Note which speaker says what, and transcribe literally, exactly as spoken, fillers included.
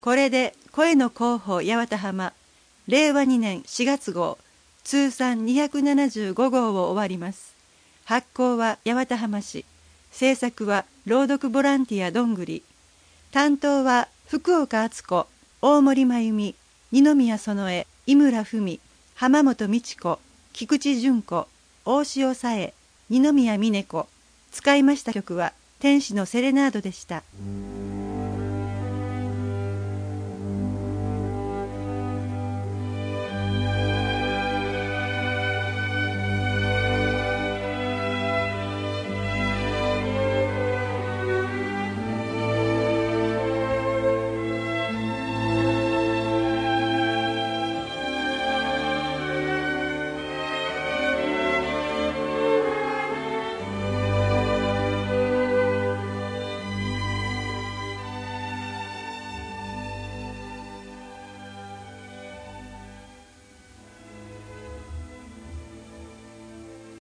Speaker 1: これで声の広報八幡浜れいわにねんしがつ号通算にひゃくななじゅうご号を終わります。発行は八幡浜市、制作は朗読ボランティアどんぐり、担当は福岡敦子、大森真由美、二宮園江、井村文、浜本美智子、菊池純子、大塩紗恵、二宮峰子。使いました曲は天使のセレナードでした。